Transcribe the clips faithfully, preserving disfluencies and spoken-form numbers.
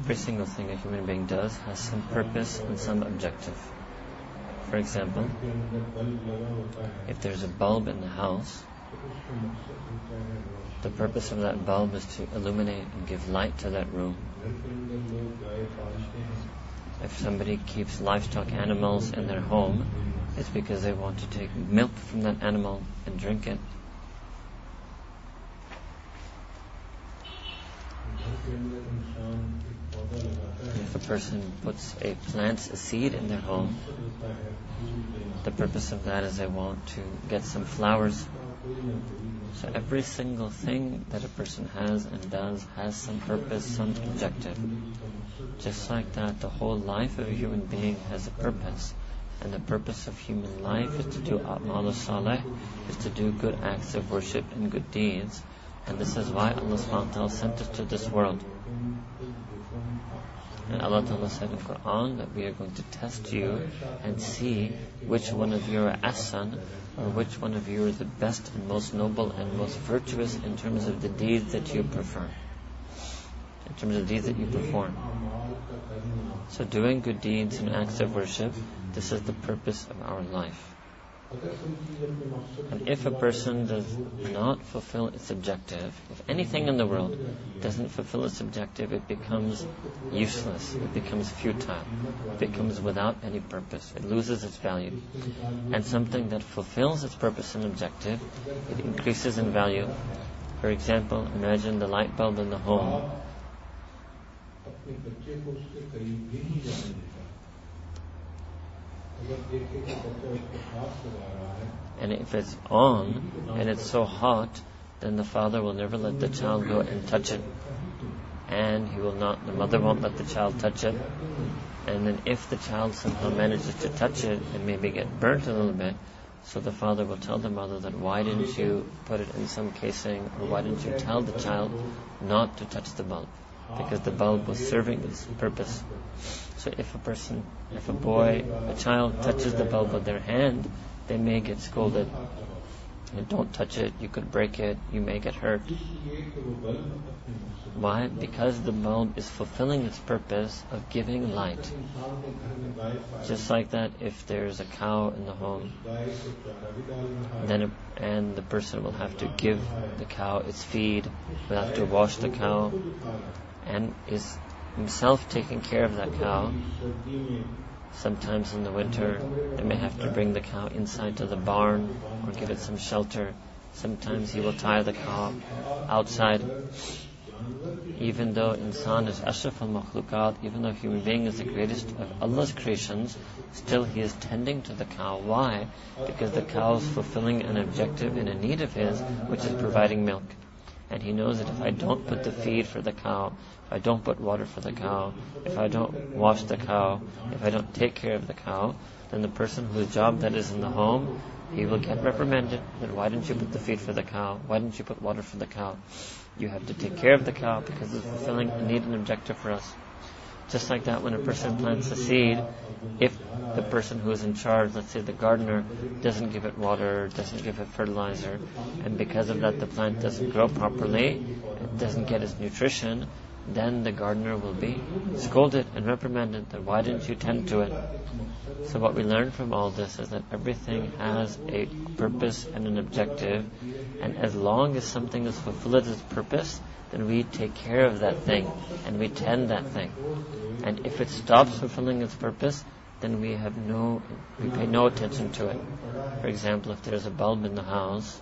Every single thing a human being does has some purpose and some objective. For example, if there's a bulb in the house, the purpose of that bulb is to illuminate and give light to that room. If somebody keeps livestock animals in their home, it's because they want to take milk from that animal and drink it. If a person puts a plants a seed in their home, the purpose of that is they want to get some flowers. So every single thing that a person has and does has some purpose, some objective. Just like that, the whole life of a human being has a purpose. And the purpose of human life is to do a'mal salih, is to do good acts of worship and good deeds. And this is why Allah subhanahu wa ta'ala sent us to this world. And Allah Ta'ala said in Quran that we are going to test you and see which one of you are ahsan, or which one of you are the best and most noble and most virtuous in terms of the deeds that you prefer, in terms of deeds that you perform. So doing good deeds and acts of worship, this is the purpose of our life. And if a person does not fulfill its objective, if anything in the world doesn't fulfill its objective, it becomes useless, it becomes futile, it becomes without any purpose, it loses its value. And something that fulfills its purpose and objective, it increases in value. For example, imagine the light bulb in the home. And if it's on and it's so hot, then the father will never let the child go and touch it, and he will not. The mother won't let the child touch it. And then if the child somehow manages to touch it and maybe get burnt a little bit, so the father will tell the mother that why didn't you put it in some casing, or why didn't you tell the child not to touch the bulb, because the bulb was serving its purpose. So if a person, if a boy, a child touches the bulb with their hand, they may get scolded. And don't touch it, you could break it, you may get hurt. Why? Because the bulb is fulfilling its purpose of giving light. Just like that, if there's a cow in the home, then a, and the person will have to give the cow its feed, will have to wash the cow, and is himself taking care of that cow. Sometimes in the winter they may have to bring the cow inside to the barn or give it some shelter. Sometimes he will tie the cow outside. Even though insan is ashraf al-makhlukat, even though human being is the greatest of Allah's creations, still he is tending to the cow. Why? Because the cow is fulfilling an objective and a need of his, which is providing milk. And he knows that if I don't put the feed for the cow, if I don't put water for the cow, if I don't wash the cow, if I don't take care of the cow, then the person whose job that is in the home, he will get reprimanded. That why didn't you put the feed for the cow? Why didn't you put water for the cow? You have to take care of the cow because it's fulfilling a need and objective for us. Just like that, when a person plants a seed, if the person who is in charge, let's say the gardener, doesn't give it water, doesn't give it fertilizer, and because of that the plant doesn't grow properly, it doesn't get its nutrition, then the gardener will be scolded and reprimanded that why didn't you tend to it? So what we learn from all this is that everything has a purpose and an objective, and as long as something is fulfilled its purpose, then we take care of that thing and we tend that thing. And if it stops fulfilling its purpose, then we have no, we pay no attention to it. For example, if there's a bulb in the house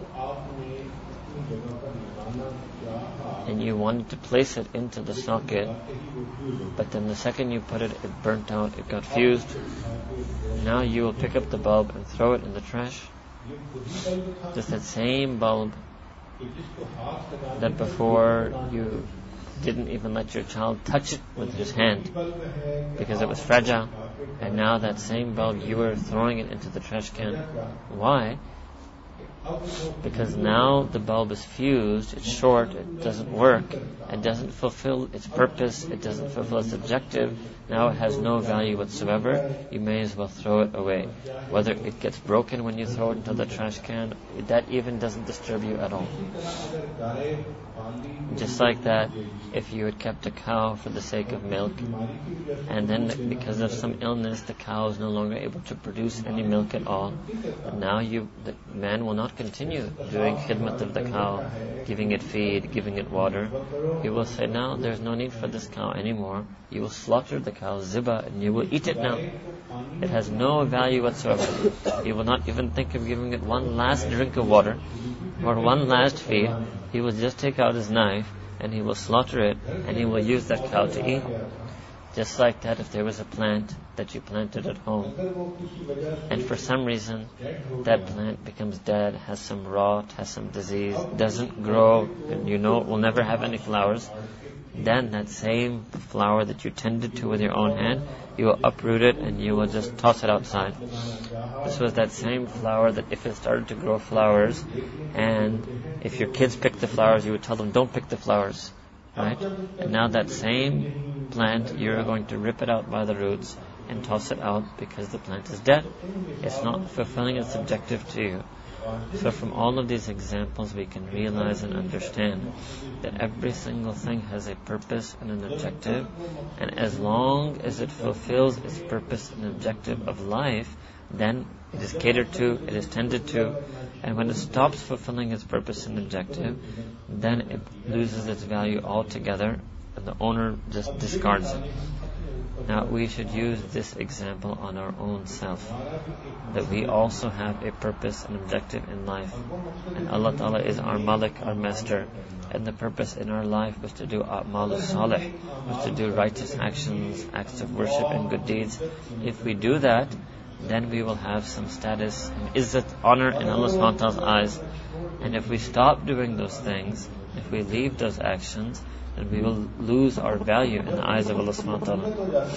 and you wanted to place it into the socket, but then the second you put it, it burnt out, it got fused. Now you will pick up the bulb and throw it in the trash. Just that same bulb that before you didn't even let your child touch it with his hand because it was fragile, and now that same bulb you were throwing it into the trash can. Why? Because now the bulb is fused, it's short, it doesn't work, it doesn't fulfill its purpose, it doesn't fulfill its objective. Now it has no value whatsoever. You may as well throw it away. Whether it gets broken when you throw it into the trash can, that even doesn't disturb you at all. Just like that, if you had kept a cow for the sake of milk, and then because of some illness the cow is no longer able to produce any milk at all, now you, the man will not continue doing khidmat of the cow, giving it feed, giving it water. He will say, now there's no need for this cow anymore. You will slaughter the cow, ziba, and you will eat it now. It has no value whatsoever. He will not even think of giving it one last drink of water or one last feed. He will just take out his knife and he will slaughter it, and he will use that cow to eat. Just like that, if there was a plant that you planted at home, and for some reason that plant becomes dead, has some rot, has some disease, doesn't grow, and you know it will never have any flowers, then that same flower that you tended to with your own hand, you will uproot it and you will just toss it outside. This was that same flower that if it started to grow flowers, and if your kids picked the flowers, you would tell them, don't pick the flowers, right? And now that same plant, you're going to rip it out by the roots and toss it out because the plant is dead. It's not fulfilling its objective to you. So from all of these examples we can realize and understand that every single thing has a purpose and an objective, and as long as it fulfills its purpose and objective of life, then it is catered to, it is tended to, and when it stops fulfilling its purpose and objective, then it loses its value altogether and the owner just discards it. Now we should use this example on our own self, that we also have a purpose and objective in life, and Allah Ta'ala is our Malik, our Master, and the purpose in our life was to do a'mal salih, was to do righteous actions, acts of worship and good deeds. If we do that, then we will have some status and izzat, honor in Allah subhanahu wa ta'ala's eyes. And if we stop doing those things, if we leave those actions, then we will lose our value in the eyes of Allah subhanahu wa ta'ala.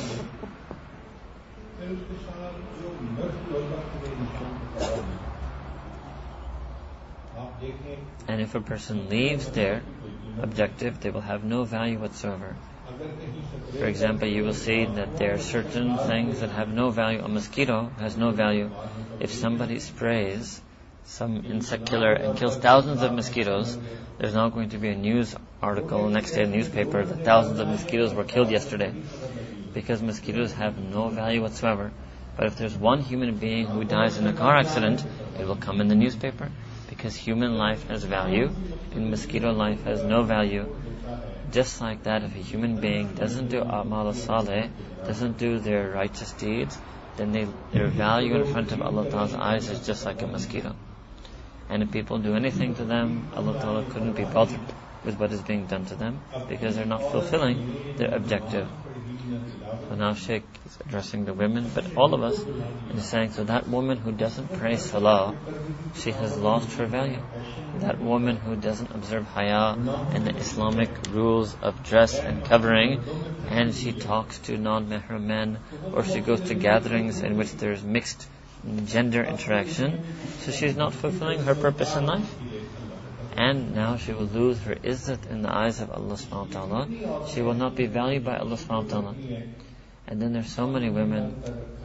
And if a person leaves their objective, they will have no value whatsoever. For example, you will see that there are certain things that have no value. A mosquito has no value. If somebody sprays some insect killer and kills thousands of mosquitoes, there's now going to be a news article next day in the newspaper that thousands of mosquitoes were killed yesterday, because mosquitoes have no value whatsoever. But if there's one human being who dies in a car accident, it will come in the newspaper, because human life has value and mosquito life has no value. Just like that, if a human being doesn't do a'mal salih, doesn't do their righteous deeds, then they, their value in front of Allah Ta'ala's eyes is just like a mosquito. And if people do anything to them, Allah Ta'ala couldn't be bothered with what is being done to them, because they're not fulfilling their objective. So now Shaykh is addressing the women, but all of us, and he's saying, so that woman who doesn't pray salah, she has lost her value. That woman who doesn't observe haya and the Islamic rules of dress and covering, and she talks to non-mahram men, or she goes to gatherings in which there's mixed gender interaction, so she's not fulfilling her purpose in life. And now she will lose her izzat in the eyes of Allah subhanahu wa ta'ala. She will not be valued by Allah subhanahu wa ta'ala. And then there's so many women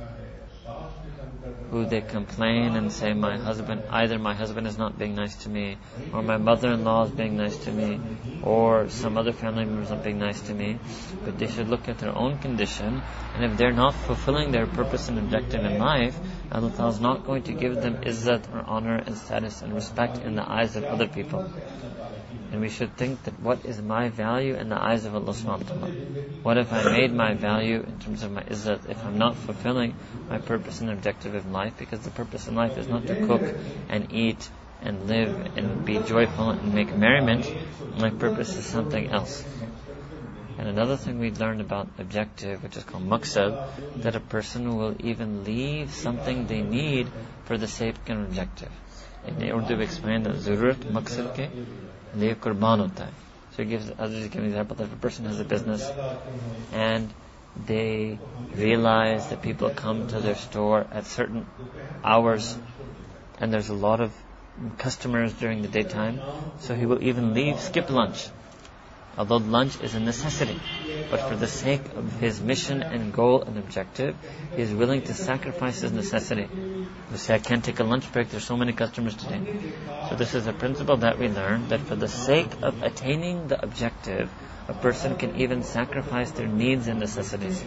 who they complain and say, my husband, either my husband is not being nice to me, or my mother-in-law is being nice to me, or some other family member is not being nice to me. But they should look at their own condition, and if they're not fulfilling their purpose and objective in life, Allah Ta'ala is not going to give them izzat or honor and status and respect in the eyes of other people. And we should think that what is my value in the eyes of Allah subhanahu wa ta'ala? What if I made my value in terms of my izzat if I'm not fulfilling my purpose and objective in life? Because the purpose in life is not to cook and eat and live and be joyful and make merriment. My purpose is something else. And another thing we learned about objective, which is called maqsad, that a person will even leave something they need for the sake of an objective. In Urdu we explain that zururat maqsad ke liye qurban hota hai. So he gives, others give an example that if a person has a business and they realize that people come to their store at certain hours and there's a lot of customers during the daytime, so he will even leave, skip lunch. Although lunch is a necessity, but for the sake of his mission and goal and objective, he is willing to sacrifice his necessity. You say, I can't take a lunch break, there's so many customers today. So this is a principle that we learn, that for the sake of attaining the objective, a person can even sacrifice their needs and necessities.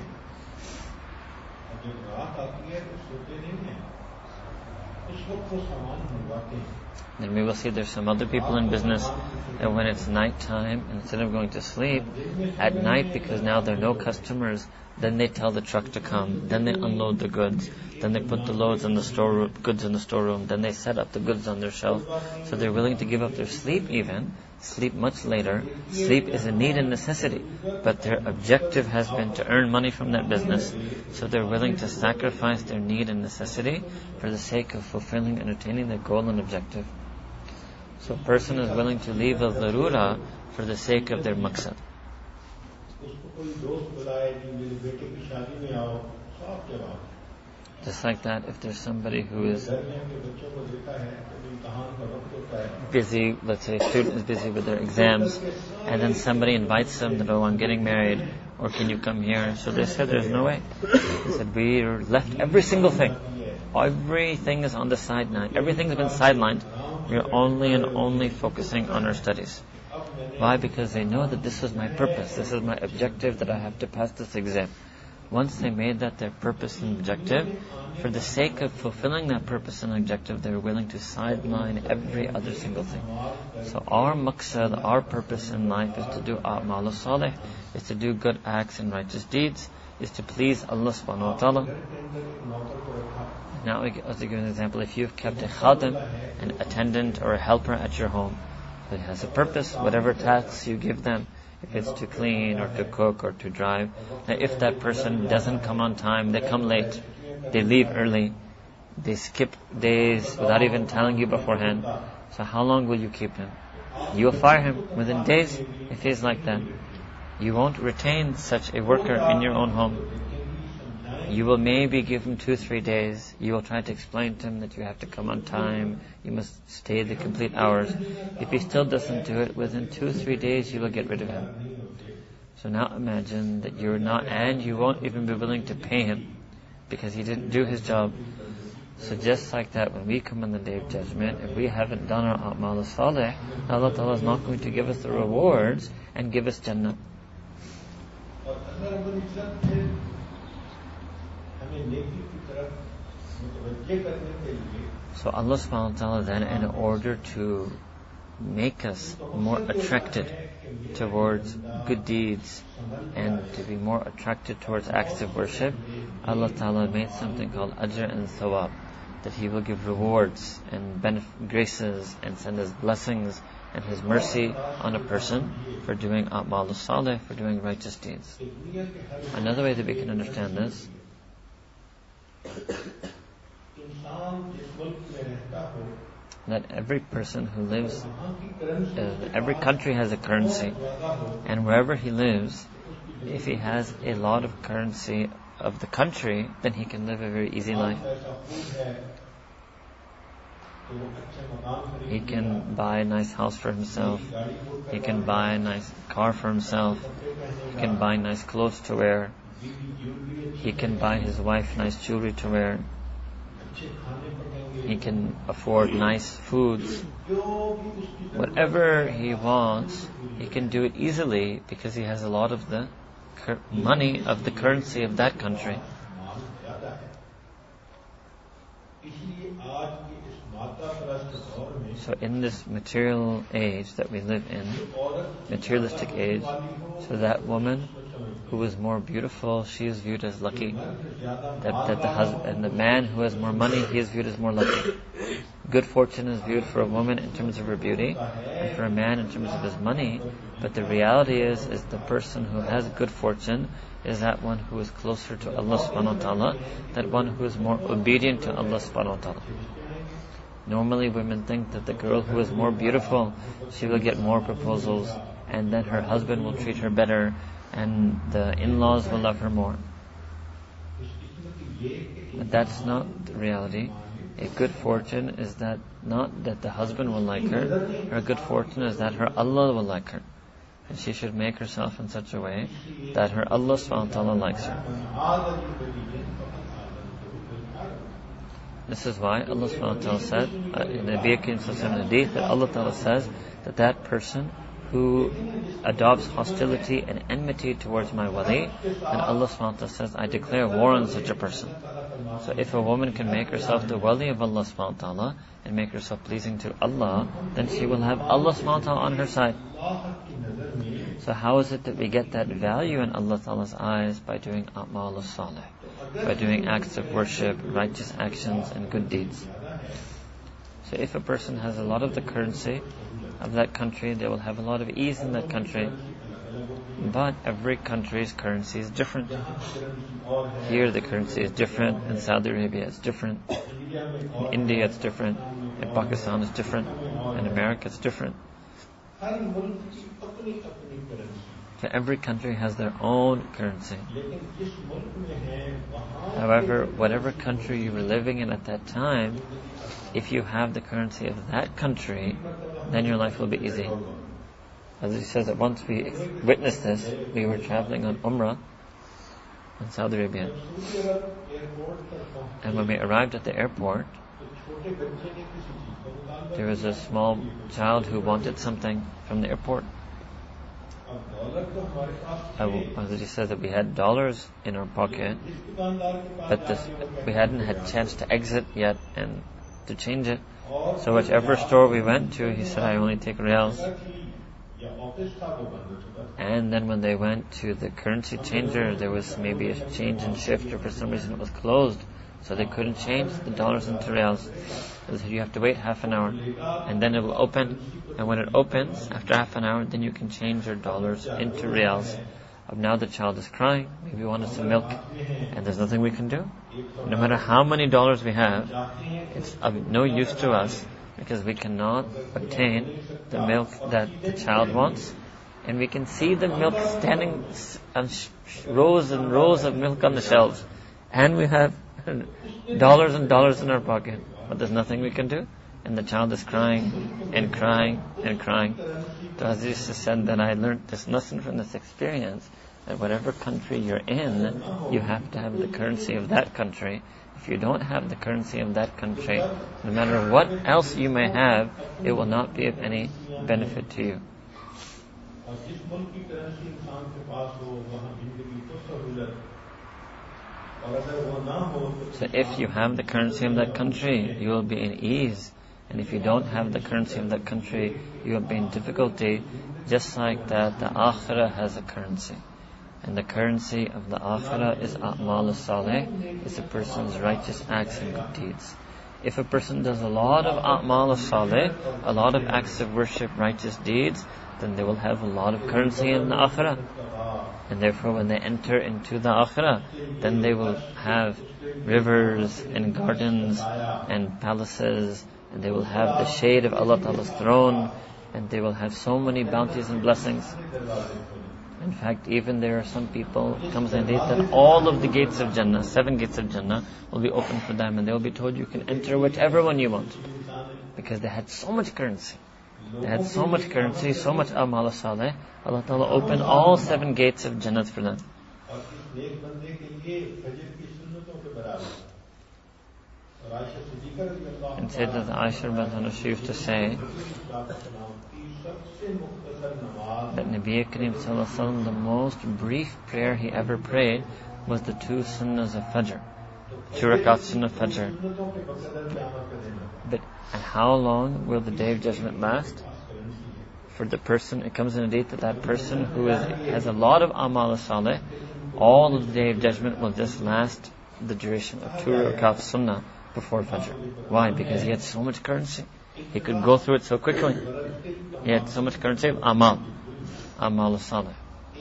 Then we will see there's some other people in business that when it's night time, instead of going to sleep at night, because now there are no customers, then they tell the truck to come, then they unload the goods, then they put the loads in the store, goods in the storeroom, then they set up the goods on their shelf. So they're willing to give up their sleep even, sleep much later. Sleep is a need and necessity, but their objective has been to earn money from that business, so they're willing to sacrifice their need and necessity for the sake of fulfilling and attaining their goal and objective. So a person is willing to leave a darura for the sake of their maqsad. Just like that, if there's somebody who is busy, let's say a student is busy with their exams, and then somebody invites them that, oh, I'm getting married, or can you come here? So they said, there's no way. They said, we left every single thing. Everything is on the sideline. Everything's been sidelined. We're only and only focusing on our studies. Why? Because they know that this is my purpose. This is my objective, that I have to pass this exam. Once they made that their purpose and objective, for the sake of fulfilling that purpose and objective, they're willing to sideline every other single thing. So our maqsad, our purpose in life is to do a'mal salih, is to do good acts and righteous deeds, is to please Allah subhanahu wa ta'ala. Now, I'll give you an example. If you've kept a khadim, an attendant or a helper at your home, it has a purpose, whatever tasks you give them, if it's to clean or to cook or to drive. Now, if that person doesn't come on time, they come late, they leave early, they skip days without even telling you beforehand, so how long will you keep him? You will fire him within days if he's like that. You won't retain such a worker in your own home. You will maybe give him two, three days. You will try to explain to him that you have to come on time. You must stay the complete hours. If he still doesn't do it, within two, three days you will get rid of him. So now imagine that you're not, and you won't even be willing to pay him because he didn't do his job. So just like that, when we come on the Day of Judgment, if we haven't done our a'mal salih, Allah Ta'ala is not going to give us the rewards and give us Jannah. So Allah subhanahu wa ta'ala then, in order to make us more attracted towards good deeds and to be more attracted towards acts of worship, Allah ta'ala made something called ajr and thawab, that He will give rewards and benef- graces and send His blessings and His mercy on a person for doing a'mal salih, for doing righteous deeds. Another way that we can understand this, that every person who lives, uh, every country has a currency, and wherever he lives, if he has a lot of currency of the country, then he can live a very easy life. He can buy a nice house for himself, he can buy a nice car for himself, he can buy nice clothes to wear, he can buy his wife nice jewelry to wear, he can afford nice foods. Whatever he wants, he can do it easily because he has a lot of the cur- money of the currency of that country. So in this material age that we live in, materialistic age, so that woman who is more beautiful, she is viewed as lucky. That, that the husband, and the man who has more money, he is viewed as more lucky. Good fortune is viewed for a woman in terms of her beauty, and for a man in terms of his money. But the reality is, is the person who has good fortune is that one who is closer to Allah subhanahu wa ta'ala, that one who is more obedient to Allah subhanahu wa ta'ala. Normally women think that the girl who is more beautiful, she will get more proposals, and then her husband will treat her better, and the in-laws will love her more. But that's not the reality. A good fortune is that not that the husband will like her. Her good fortune is that her Allah will like her. And she should make herself in such a way that her Allah subhanahu wa ta'ala likes her. This is why Allah subhanahu wa ta'ala said uh, in the Nabi Karim sallallahu alaihi wasallam hadith that Allah ta'ala says that that person who adopts hostility and enmity towards my wali, and Allah subhanahu wa ta'ala says, I declare war on such a person. So if a woman can make herself the wali of Allah subhanahu wa ta'ala and make herself pleasing to Allah, then she will have Allah subhanahu wa ta'ala on her side. So how is it that we get that value in Allah ta'ala's eyes? By doing a'mal as-salih, by doing acts of worship, righteous actions and good deeds. So if a person has a lot of the currency of that country, they will have a lot of ease in that country. But every country's currency is different. Here the currency is different, in Saudi Arabia it's different, in India it's different, in Pakistan it's different, in America it's different. So every country has their own currency. However, whatever country you were living in at that time, if you have the currency of that country, then your life will be easy. As he says that once we witnessed this, we were traveling on Umrah in Saudi Arabia. And when we arrived at the airport, there was a small child who wanted something from the airport. As he said that we had dollars in our pocket, but this, we hadn't had a chance to exit yet and to change it. So whichever store we went to, he said, I only take riyals. And then when they went to the currency changer, there was maybe a change in shift, or for some reason it was closed, so they couldn't change the dollars into riyals. So you have to wait half an hour, and then it will open. And when it opens, after half an hour, then you can change your dollars into riyals. Now the child is crying, maybe wanted some milk, and there's nothing we can do. No matter how many dollars we have, it's of no use to us, because we cannot obtain the milk that the child wants. And we can see the milk standing on sh- rows and rows of milk on the shelves, and we have dollars and dollars in our pocket, but there's nothing we can do. And the child is crying and crying and crying. So Aziz said that I learned this lesson from this experience, that whatever country you're in, you have to have the currency of that country. If you don't have the currency of that country, no matter what else you may have, it will not be of any benefit to you. So if you have the currency of that country, you will be in ease. And if you don't have the currency of that country, you will be in difficulty. Just like that, the akhirah has a currency. And the currency of the akhirah is a'mal as-salih, is a person's righteous acts and good deeds. If a person does a lot of a'mal as-salih, a lot of acts of worship, righteous deeds, then they will have a lot of currency in the akhirah. And therefore when they enter into the akhirah, then they will have rivers and gardens and palaces, and they will have the shade of Allah Ta'ala's throne, and they will have so many bounties and blessings. In fact, even there are some people, it comes in date that all of the gates of Jannah, seven gates of Jannah, will be open for them, and they will be told you can enter whichever one you want. Because they had so much currency. They had so much currency, so much amal as-salih, Allah Ta'ala opened all seven gates of Jannah for them. And Sayyidat Aisha radhiyallahu anha used to say that Nabi Karim sallallahu alaihi wasallam, the most brief prayer he ever prayed was the two sunnahs of Fajr, two rakat sunnah of Fajr. But and how long will the day of judgment last? For the person, it comes in a date that that person who is, has a lot of amal as-salih, all of the day of judgment will just last the duration of two rakat sunnah before Fajr. Why? Because he had so much currency. He could go through it so quickly. He had so much currency of amal, amal as-salih.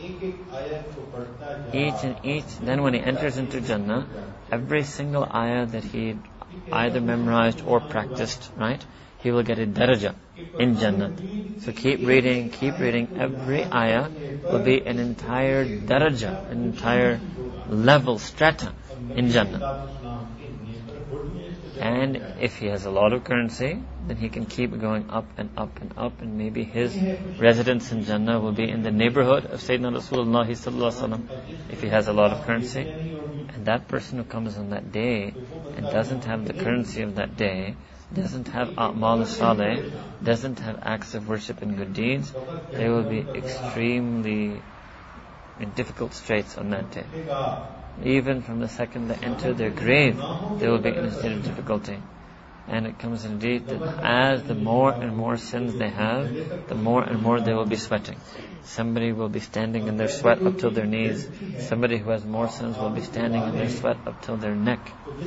Each and each, then when he enters into Jannah, every single ayah that he either memorized or practiced, right, he will get a daraja in Jannah. So keep reading, keep reading. Every ayah will be an entire daraja, an entire level, strata in Jannah. And if he has a lot of currency, then he can keep going up and up and up, and maybe his residence in Jannah will be in the neighborhood of Sayyidina Rasulullah sallallahu alaihi wasallam, if he has a lot of currency. And that person who comes on that day and doesn't have the currency of that day, doesn't have a'mal saleh, doesn't have acts of worship and good deeds, they will be extremely in difficult straits on that day. Even from the second they enter their grave, they will be in a state of difficulty. And it comes indeed that as the more and more sins they have, the more and more they will be sweating. Somebody will be standing in their sweat up till their knees. Somebody who has more sins will be standing in their sweat up till their neck.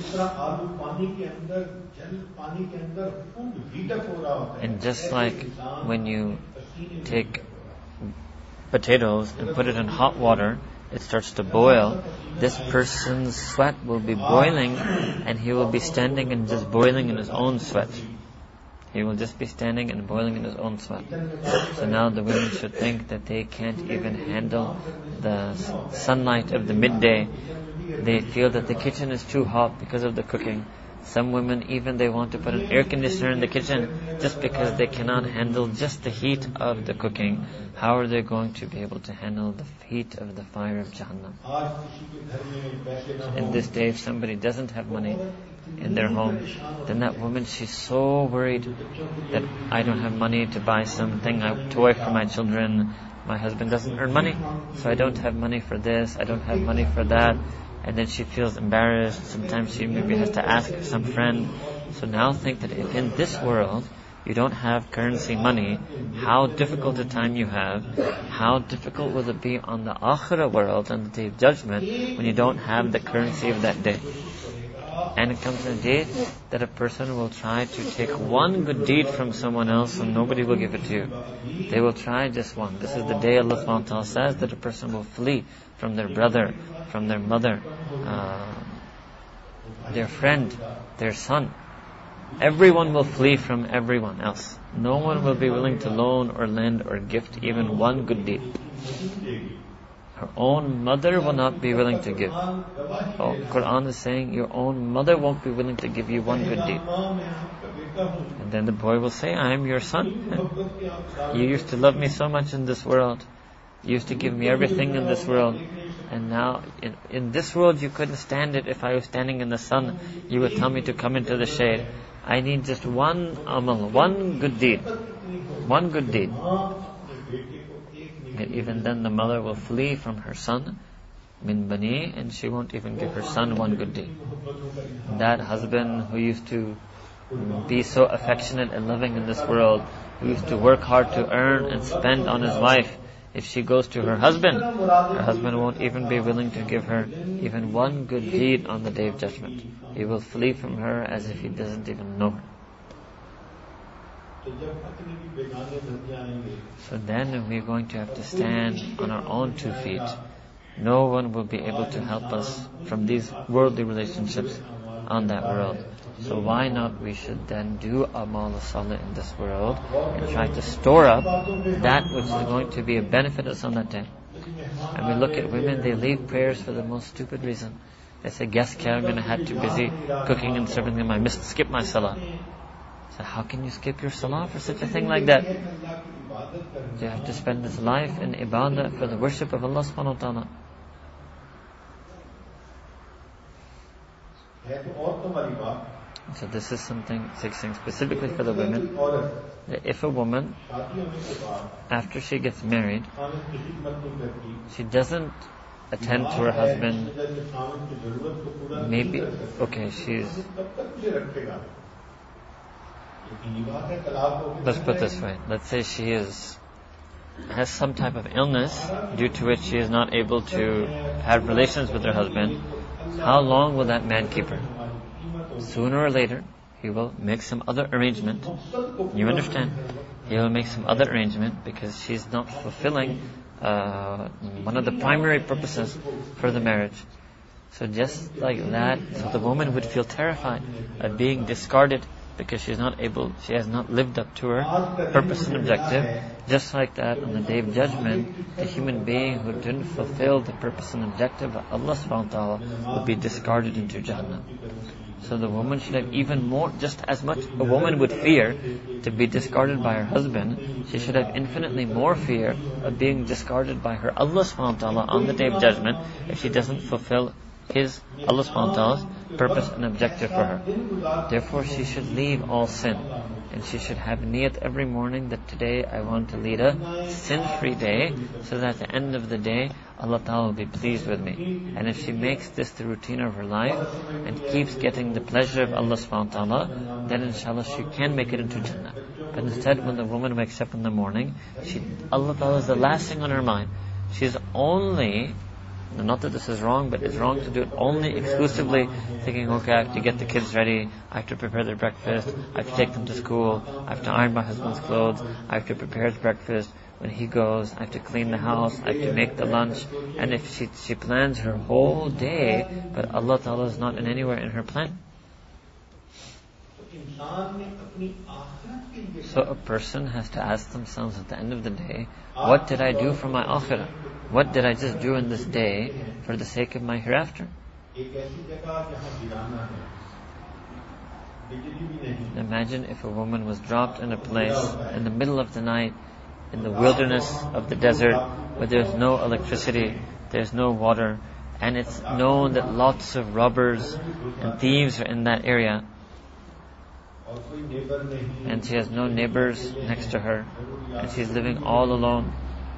And just like when you take potatoes and put it in hot water, it starts to boil, this person's sweat will be boiling, and he will be standing and just boiling in his own sweat. He will just be standing and boiling in his own sweat. So now the women should think that they can't even handle the sunlight of the midday. They feel that the kitchen is too hot because of the cooking. Some women, even they want to put an air conditioner in the kitchen just because they cannot handle just the heat of the cooking. How are they going to be able to handle the heat of the fire of Jahannam? In this day, if somebody doesn't have money in their home, then that woman, she's so worried that I don't have money to buy something, a toy for my children. My husband doesn't earn money, so I don't have money for this, I don't have money for that. And then she feels embarrassed. Sometimes she maybe has to ask some friend. So now think that if in this world you don't have currency money, how difficult a time you have. How difficult will it be on the Akhirah world, on the Day of Judgment, when you don't have the currency of that day. And it comes in a day that a person will try to take one good deed from someone else and nobody will give it to you. They will try just one. This is the day Allah subhanahu wa ta'ala says that a person will flee from their brother, from their mother, uh, their friend, their son. Everyone will flee from everyone else. No one will be willing to loan or lend or gift even one good deed. Her own mother will not be willing to give. Oh, Quran is saying your own mother won't be willing to give you one good deed. And then the boy will say, I am your son. You used to love me so much in this world. You used to give me everything in this world. And now, in, in this world you couldn't stand it. If I was standing in the sun, you would tell me to come into the shade. I need just one amal, one good deed. One good deed. And even then the mother will flee from her son, min bani, and she won't even give her son one good deed. That husband who used to be so affectionate and loving in this world, who used to work hard to earn and spend on his wife, if she goes to her husband, her husband won't even be willing to give her even one good deed on the Day of Judgment. He will flee from her as if he doesn't even know her. So then we're going to have to stand on our own two feet. No one will be able to help us from these worldly relationships on that world. So why not we should then do amal salih in this world and try to store up that which is going to be a benefit to us on that day. And we look at women, they leave prayers for the most stupid reason. They say, guess kya, I'm going to have too busy cooking and serving them, I missed, skip my salah. So how can you skip your salah for such a thing like that? You have to spend this life in ibadah for the worship of Allah subhanahu wa ta'ala. So this is something saying specifically for the women. That if a woman, after she gets married, she doesn't attend to her husband, maybe, okay, she's, let's put it this way, let's say she is has some type of illness due to which she is not able to have relations with her husband. How long will that man keep her? Sooner or later, he will make some other arrangement. You understand? He will make some other arrangement because she's not fulfilling uh, one of the primary purposes for the marriage. So just like that, so the woman would feel terrified of being discarded because she's not able, she has not lived up to her purpose and objective. Just like that, on the Day of Judgment, the human being who didn't fulfill the purpose and objective of Allah subhanahu wa ta'ala will be discarded into Jahannam. So the woman should have even more, just as much a woman would fear to be discarded by her husband, she should have infinitely more fear of being discarded by her Allah subhanahu wa ta'ala on the Day of Judgment if she doesn't fulfill His, Allah subhanahu wa ta'ala's purpose and objective for her. Therefore she should leave all sin. And she should have niyat every morning that today I want to lead a sin-free day, so that at the end of the day Allah Ta'ala will be pleased with me. And if she makes this the routine of her life and keeps getting the pleasure of Allah subhanahu wa ta'ala, then inshallah she can make it into Jannah. But instead, when the woman wakes up in the morning, she, Allah Ta'ala is the last thing on her mind. She's only, not that this is wrong, but it's wrong to do it only exclusively thinking, okay, I have to get the kids ready, I have to prepare their breakfast, I have to take them to school, I have to iron my husband's clothes, I have to prepare his breakfast. When he goes, I have to clean the house, I have to make the lunch. And if she she plans her whole day, but Allah Ta'ala is not in anywhere in her plan. So a person has to ask themselves at the end of the day, what did I do for my akhirah? What did I just do in this day for the sake of my hereafter? Imagine if a woman was dropped in a place in the middle of the night, in the wilderness of the desert, where there's no electricity, there's no water, and it's known that lots of robbers and thieves are in that area, and she has no neighbors next to her, and she's living all alone.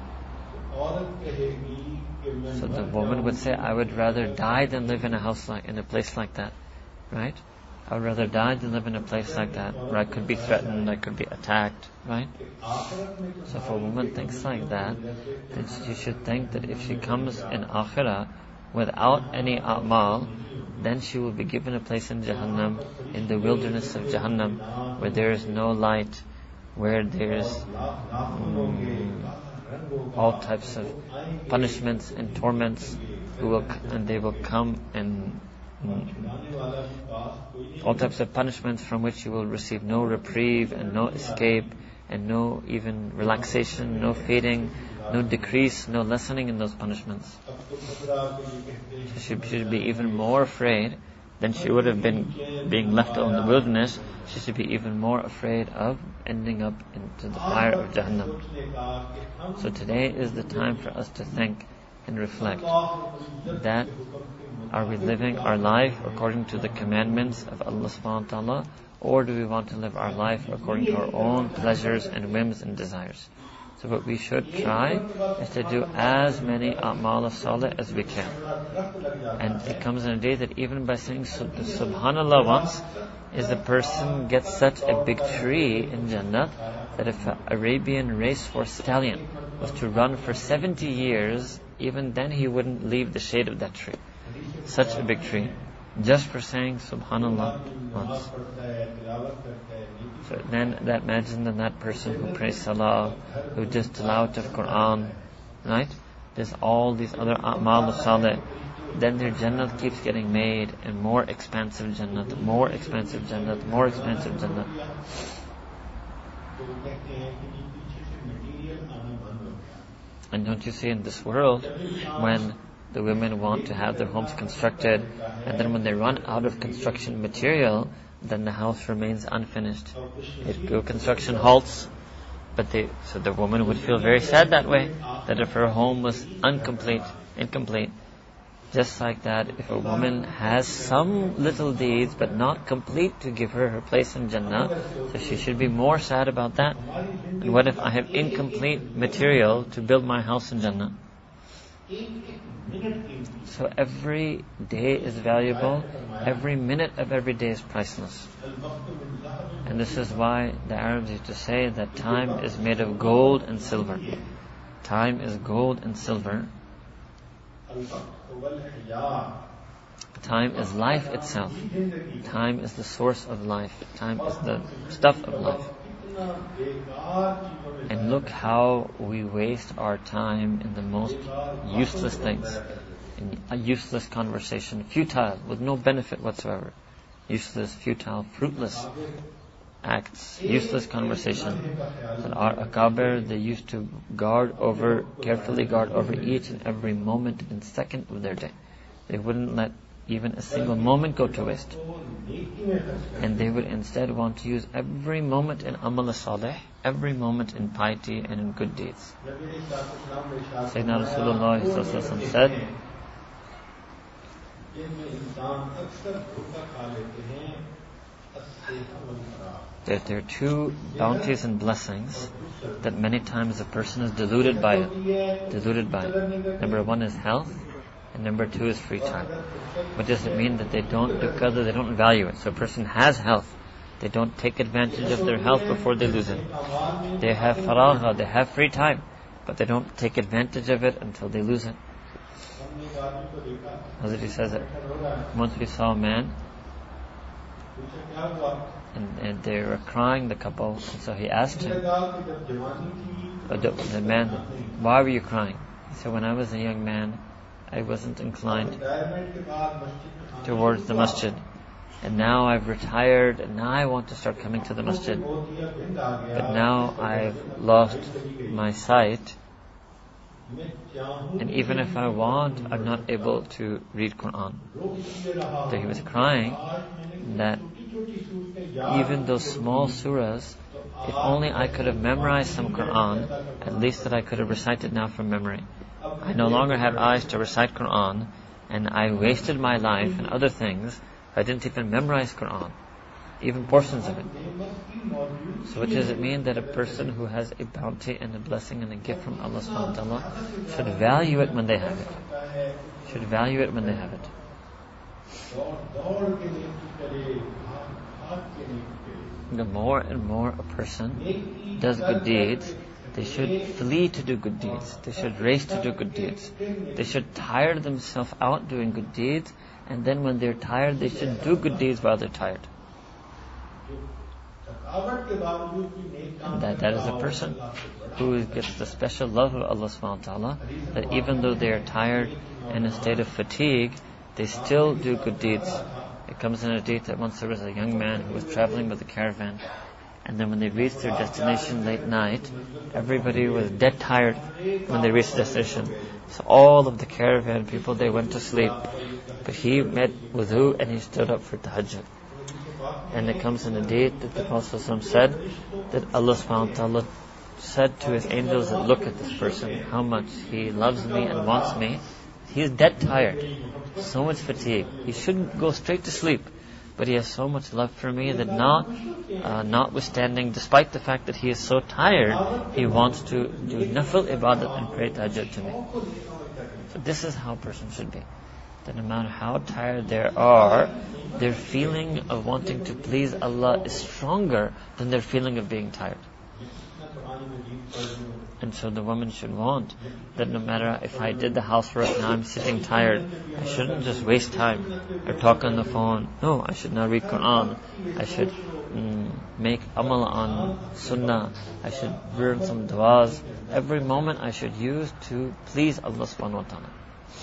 So the woman would say, I would rather die than live in a house like, in a place like that, right? I would rather die than live in a place like that, where I could be threatened, I could be attacked, right? So if a woman thinks like that, then she should think that if she comes in akhirah without any a'mal, then she will be given a place in Jahannam, in the wilderness of Jahannam, where there is no light, where there's um, all types of punishments and torments, who will, and they will come and all types of punishments from which you will receive no reprieve and no escape and no even relaxation, no fading, no decrease, no lessening in those punishments. She should, she should be even more afraid than she would have been being left out in the wilderness. She should be even more afraid of ending up into the fire of Jahannam. So today is the time for us to think and reflect that are we living our life according to the commandments of Allah subhanahu wa ta'ala, or do we want to live our life according to our own pleasures and whims and desires? So what we should try is to do as many a'mal as-salih as we can. And it comes in a day that even by saying subhanallah once, is a person gets such a big tree in Jannah that if an Arabian racehorse stallion was to run for seventy years, even then he wouldn't leave the shade of that tree. Such a big tree, just for saying subhanallah once. So then that imagine that that person who prays salah, who does tilawat of Quran, right? There's all these other a'mal of salih. Then their Jannah keeps getting made, and more expansive Jannah, more expansive Jannah, more expansive Jannah. And don't you see in this world, when the women want to have their homes constructed, and then when they run out of construction material, then the house remains unfinished. It, construction halts, but they, so the woman would feel very sad that way, that if her home was incomplete, incomplete. Just like that, if a woman has some little deeds but not complete to give her her place in Jannah, so she should be more sad about that. And what if I have incomplete material to build my house in Jannah? So every day is valuable, every minute of every day is priceless. And this is why the Arabs used to say that time is made of gold and silver. Time is gold and silver. Time is life itself. Time is the source of life. Time is the stuff of life. And look how we waste our time in the most useless things. In a useless conversation, futile, with no benefit whatsoever. Useless, futile, fruitless acts, useless conversation. And our Akabir, they used to guard over, carefully guard over each and every moment and second of their day. They wouldn't let even a single moment go to waste. And they would instead want to use every moment in amal salih, every moment in piety and in good deeds. Sayyidina Rasulullah said that there are two bounties and blessings that many times a person is deluded by it. Deluded by it. Number one is health, and number two is free time. What does it mean? That they don't do qadr, they don't value it. So a person has health, they don't take advantage of their health before they lose it. They have faragha, they have free time, but they don't take advantage of it until they lose it. Hazrat says it. Once we saw a man, and, and they were crying, the couple, and so he asked him, oh, the, the man, why were you crying? He said, when I was a young man, I wasn't inclined towards the masjid, and now I've retired, and now I want to start coming to the masjid, but now I've lost my sight, and even if I want, I'm not able to read Quran. So he was crying that even those small surahs, if only I could have memorized some Quran, at least that I could have recited now from memory. I no longer have eyes to recite Quran, and I wasted my life and other things. I didn't even memorize Quran, even portions of it. So what does it mean? That a person who has a bounty and a blessing and a gift from Allah subhanahu wa ta'ala should value it when they have it. Should value it when they have it. The more and more a person does good deeds, they should flee to do good deeds. They should race to do good deeds. They should tire themselves out doing good deeds, and then when they're tired, they should do good deeds while they're tired. And that, that is a person who gets the special love of Allah subhanahu wa ta'ala, that even though they are tired and in a state of fatigue, they still do good deeds. It comes in a hadith that once there was a young man who was traveling with a caravan, and then when they reached their destination late night, everybody was dead tired when they reached the destination. So all of the caravan people, they went to sleep. But he met wudu and he stood up for tahajjud. And it comes in a hadith that the Prophet said that Allah subhanahu wa ta'ala said to his angels that look at this person, how much he loves me and wants me. He is dead tired, so much fatigue. He shouldn't go straight to sleep, but he has so much love for me that not, uh, notwithstanding, despite the fact that he is so tired, he wants to do nafil ibadat and pray tahajjud to me. So this is how a person should be. That no matter how tired they are, their feeling of wanting to please Allah is stronger than their feeling of being tired. And so the woman should want that no matter if I did the housework, now I'm sitting tired, I shouldn't just waste time or talk on the phone. No, I should not read Quran. I should mm, make amal on sunnah. I should learn some du'as. Every moment I should use to please Allah subhanahu wa ta'ala.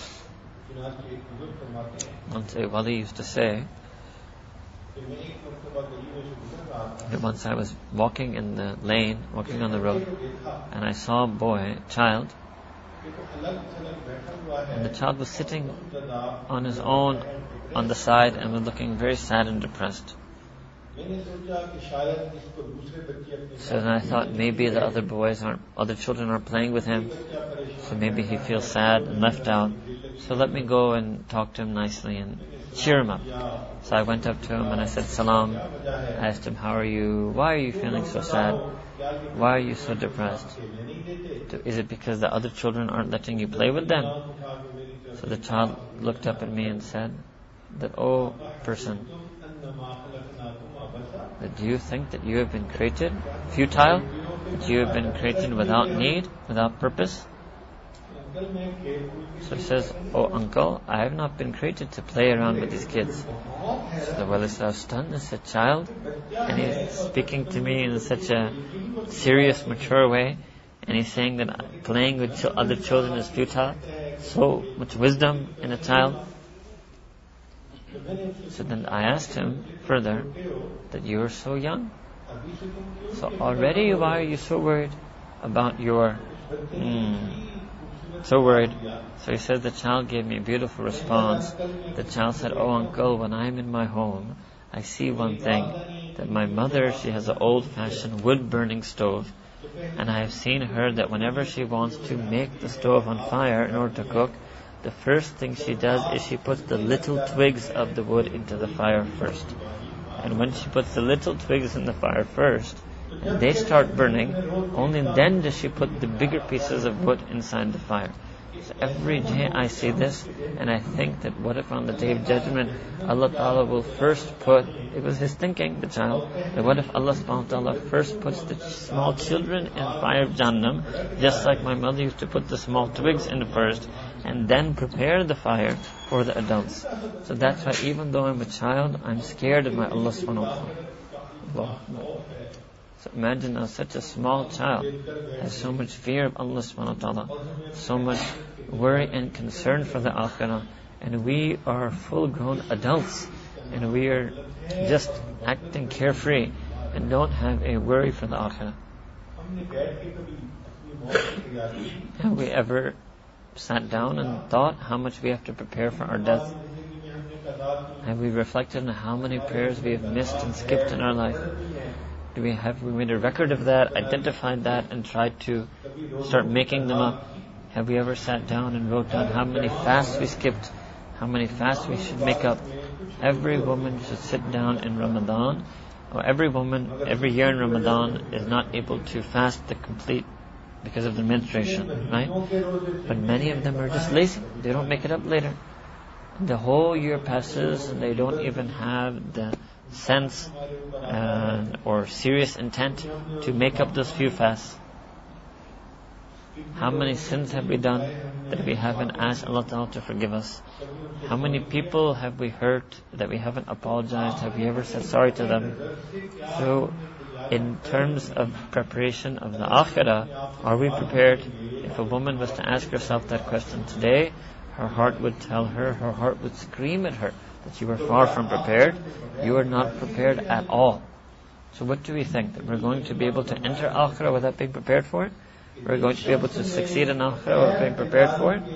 Once a wali used to say that once I was walking in the lane, walking on the road, and I saw a boy, a child, and the child was sitting on his own on the side and was looking very sad and depressed. So then I thought maybe the other boys aren't, other children aren't playing with him, so maybe he feels sad and left out. So let me go and talk to him nicely and cheer him up. So I went up to him and I said salam. I asked him, how are you? Why are you feeling so sad? Why are you so depressed? Is it because the other children aren't letting you play with them? So the child looked up at me and said that, oh person, that do you think that you have been created futile? That you have been created without need, without purpose? So he says, oh uncle, I have not been created to play around with these kids. So the wali is stunned as a child, and he's speaking to me in such a serious, mature way, and he's saying that playing with ch- other children is futile. So much wisdom in a child. So then I asked him further that you are so young. So already why are you so worried about your mm, so worried. So he says, the child gave me a beautiful response. The child said, oh uncle, when I'm in my home, I see one thing, that my mother, she has an old-fashioned wood-burning stove, and I have seen her that whenever she wants to make the stove on fire in order to cook, the first thing she does is she puts the little twigs of the wood into the fire first. And when she puts the little twigs in the fire first, and they start burning, only then does she put the bigger pieces of wood inside the fire. So every day I see this, and I think that what if on the Day of Judgment, Allah Ta'ala will first put, it was his thinking, the child, that what if Allah Subhanahu wa Ta'ala first puts the small children in fire of Jahannam, just like my mother used to put the small twigs in first, and then prepare the fire for the adults. So that's why even though I'm a child, I'm scared of my Allah Subhanahu wa Ta'ala. Allah. So imagine now such a small child has so much fear of Allah Subhanahu wa Ta'ala, so much worry and concern for the Akhirah, and we are full-grown adults, and we are just acting carefree and don't have a worry for the Akhirah. Have we ever sat down and thought how much we have to prepare for our death? Have we reflected on how many prayers we have missed and skipped in our life? Do we have we made a record of that, identified that, and tried to start making them up? Have we ever sat down and wrote down how many fasts we skipped, how many fasts we should make up? Every woman should sit down in Ramadan, or every woman every year in Ramadan is not able to fast the complete because of the menstruation, right? But many of them are just lazy. They don't make it up later. The whole year passes and they don't even have the sense uh, or serious intent to make up those few fasts. How many sins have we done that we haven't asked Allah Ta'ala to forgive us? How many people have we hurt that we haven't apologized? Have we ever said sorry to them? So in terms of preparation of the Akhirah, are we prepared? If a woman was to ask herself that question today, her heart would tell her, her heart would scream at her that you are far from prepared. You are not prepared at all. So what do we think? That we're going to be able to enter Akhirah without being prepared for it? We're going to be able to succeed in Akhirah without being prepared for it?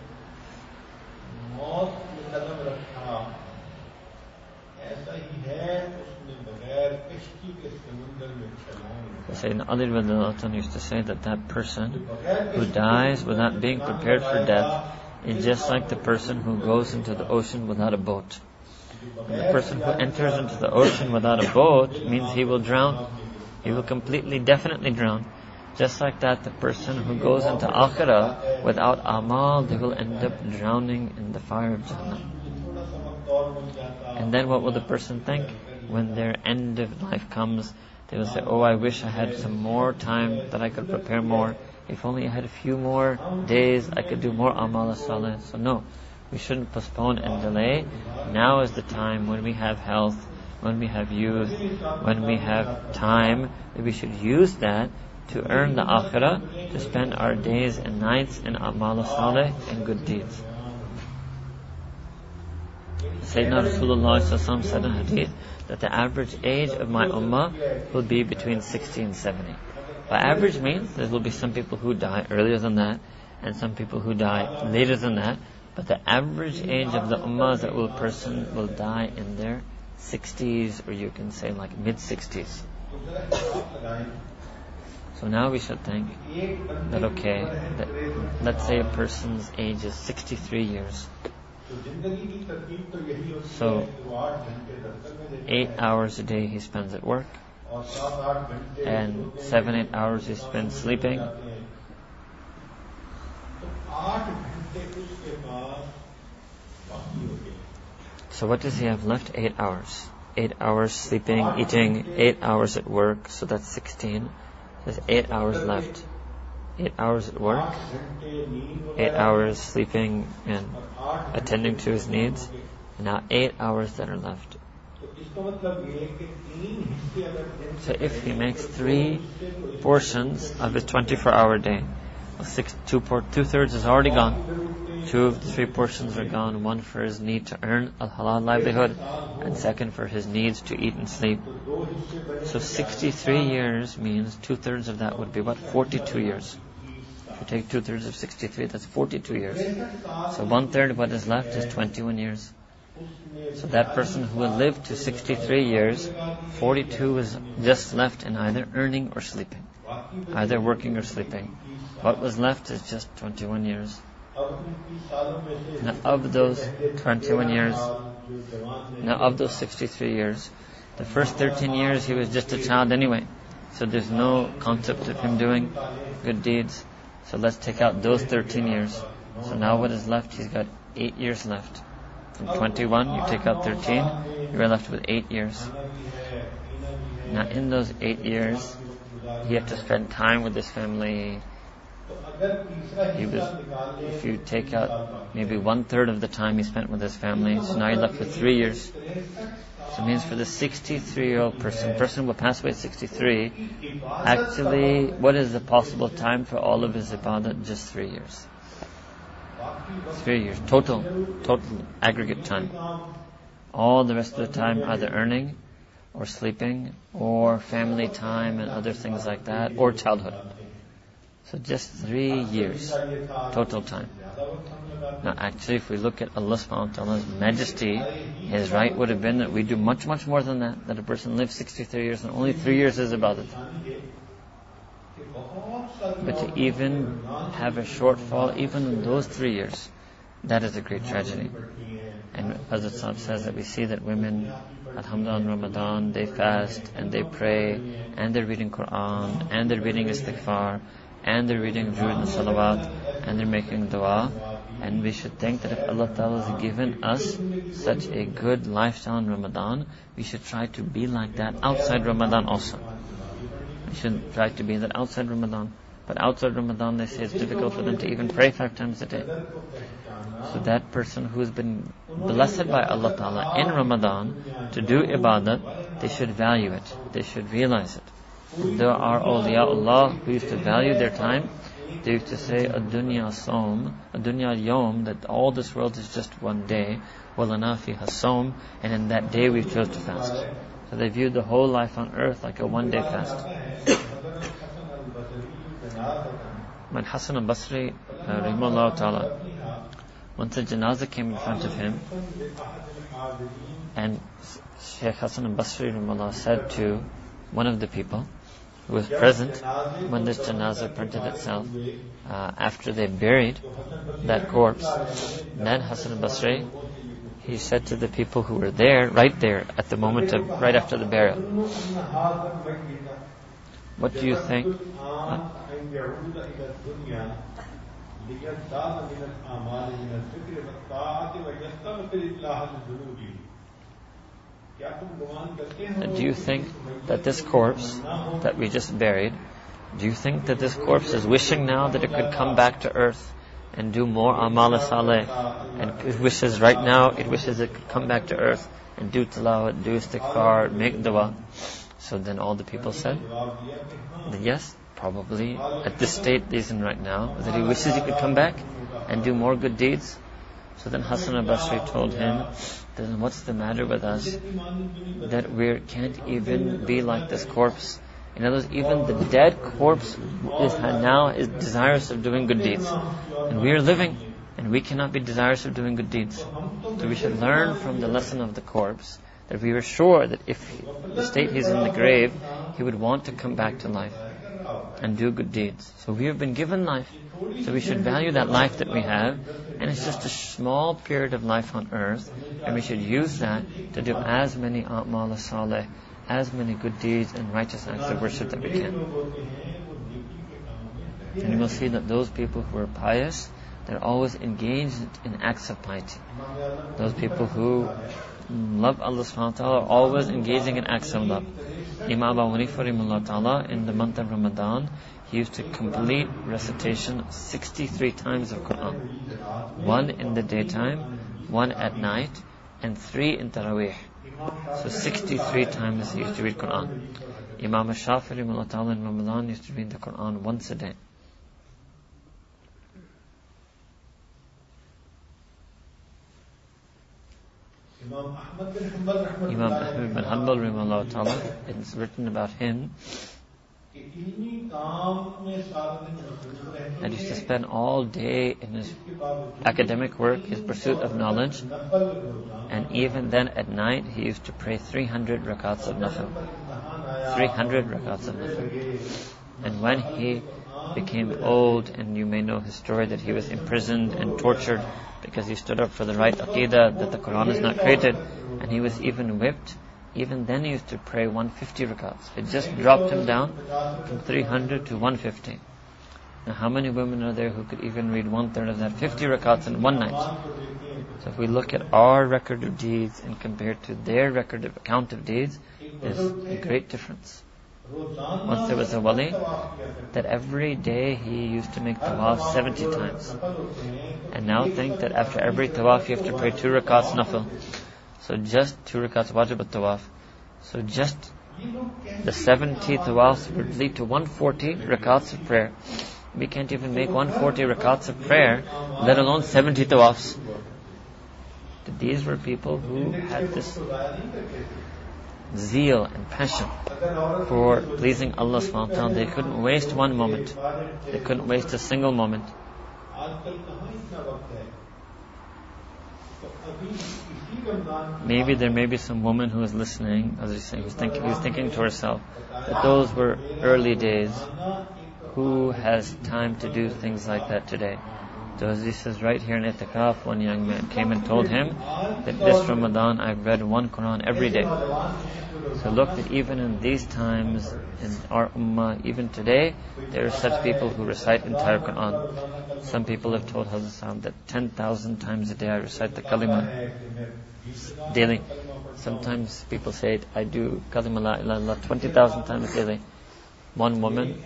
Sayyidina Ali radiallahu anhu used to say that that person who dies without being prepared for death is just like the person who goes into the ocean without a boat. And the person who enters into the ocean without a boat means he will drown. He will completely, definitely drown. Just like that, the person who goes into Akhirah without amal, they will end up drowning in the fire of Jannah. And then what will the person think? When their end of life comes, they will say, oh, I wish I had some more time that I could prepare more. If only I had a few more days, I could do more amal salih. So no, we shouldn't postpone and delay. Now is the time when we have health, when we have youth, when we have time, that we should use that to earn the Akhirah, to spend our days and nights in amal salih and good deeds. Sayyidina Rasulullah said in hadith that the average age of my ummah will be between sixty and seventy. By average means there will be some people who die earlier than that and some people who die later than that, but the average age of the ummah is that a person will die in their sixties, or you can say like mid-sixties. So now we should think that okay, that let's say a person's age is sixty-three years. So eight hours a day he spends at work, and seven, eight hours he spends sleeping. So what does he have left? Eight hours. Eight hours sleeping, eating, eight hours at work, so that's sixteen. There's eight hours left. Eight hours at work, eight hours sleeping and attending to his needs, and now eight hours that are left. So if he makes three portions of his twenty-four hour day, well, six, two, two thirds is already gone. Two of the three portions are gone. One for his need to earn a halal livelihood, and second for his needs to eat and sleep. So sixty-three years means two thirds of that would be what? forty-two years. You take two thirds of sixty-three, that's forty-two years. So one third of what is left is twenty-one years. So that person who will live to sixty-three years, forty-two is just left in either earning or sleeping. Either working or sleeping. What was left is just twenty-one years. Now of those twenty-one years, now of those sixty-three years, the first thirteen years he was just a child anyway. So there's no concept of him doing good deeds. So let's take out those thirteen years. So now what is left? He's got eight years left. From twenty-one, you take out thirteen, you're left with eight years. Now in those eight years, he had to spend time with his family. He was, if you take out maybe one third of the time he spent with his family, so now you're left with three years. So it means for the sixty-three-year-old person, person will pass away at sixty-three, actually, what is the possible time for all of his ibadat? Just three years. Three years. Total, total aggregate time. All the rest of the time either earning, or sleeping, or family time and other things like that, or childhood. So just three years, total time. Now actually, if we look at Allah subhanahu wa ta'ala's majesty, His right would have been that we do much, much more than that. That a person lives sixty-three years and only three years is about it. But to even have a shortfall, even in those three years, that is a great tragedy. And Hazrat Sahib says that we see that women, alhamdulillah, in Ramadan, they fast and they pray and they're reading Quran and they're reading istighfar and they're reading Durood and Salawat and they're making dua. And we should think that if Allah Ta'ala has given us such a good lifestyle in Ramadan, we should try to be like that outside Ramadan also. We should try to be that outside Ramadan. But outside Ramadan, they say it's difficult for them to even pray five times a day. So that person who's been blessed by Allah Ta'ala in Ramadan to do ibadat, they should value it. They should realize it. There are awliyaullah who used to value their time. They used to say, "Ad-dunya som, ad-dunya yom," that all this world is just one day. "Walana fiha som," and in that day we chose to fast. So they viewed the whole life on earth like a one-day fast. When Hassan al-Basri, uh, rahimahullah ta'ala, once a janazah came in front of him, and Shaykh Hassan al-Basri rahimahullah said to one of the people who was present when this janazah printed itself, uh, after they buried that corpse, then Hassan al-Basri, he said to the people who were there, right there at the moment of, right after the burial, "What do you think?" Uh, do you think that this corpse that we just buried, do you think that this corpse is wishing now that it could come back to earth and do more amal saleh, and it wishes right now, it wishes it could come back to earth and do tilawat, do istighfar, make dua? So then all the people said that yes, probably at this state he's in right now, that he wishes he could come back and do more good deeds. So then Hassan al-Basri told him, then what's the matter with us that we can't even be like this corpse? In other words, even the dead corpse is now is desirous of doing good deeds, and we are living and we cannot be desirous of doing good deeds. So we should learn from the lesson of the corpse that we were sure that if the state he's in the grave, he would want to come back to life and do good deeds. So we have been given life, so we should value that life that we have, and it's just a small period of life on earth, and we should use that to do as many a'mal saleh, as many good deeds and righteous acts of worship that we can. And you will see that those people who are pious, they're always engaged in acts of piety. Those people who love Allah subhanahu wa ta'ala are always engaging in acts of love. Imam Abu Hanifa rahimahullah ta'ala, in the month of Ramadan, he used to complete recitation sixty-three times of Quran. One in the daytime, one at night, and three in Taraweeh. So sixty-three times he used to read Quran. Imam Shafi'i rahimahullah ta'ala in Ramadan used to read the Quran once a day. Imam Ahmad bin Hanbal rahimahullah ta'ala, it's written about him That used to spend all day in his academic work, his pursuit of knowledge, and even then at night he used to pray three hundred rakats of nafil. three hundred rakats of nafil. And when he became old, and you may know his story that he was imprisoned and tortured because he stood up for the right aqidah, that the Quran is not created, and he was even whipped, even then he used to pray one hundred fifty rakats. It just dropped him down from three hundred to one hundred fifty. Now how many women are there who could even read one third of that, fifty rakats in one night? So if we look at our record of deeds and compare it to their record of account of deeds, there's a great difference. Once there was a wali that every day he used to make tawaf seventy times. And now think that after every tawaf you have to pray two rakats nafil. So just two rakats wajib at-tawaf. So just the seventy tawafs would lead to one hundred forty rakats of prayer. We can't even make one hundred forty rakats of prayer, let alone seventy tawafs. These were people who had this zeal and passion for pleasing Allah subhanahu wa ta'ala. They couldn't waste one moment. They couldn't waste a single moment. Maybe there may be some woman who is listening, as he's saying, who's thinking, who's thinking to herself that those were early days. Who has time to do things like that today? So as he says right here in Itikaf, one young man came and told him that this Ramadan I've read one Quran every day. So look that even in these times, in our ummah, even today, there are such people who recite entire Quran. Some people have told Hazrat Sahib that ten thousand times a day I recite the kalima daily. Sometimes people say it, I do kalima la ilaha illallah twenty thousand times daily. One woman,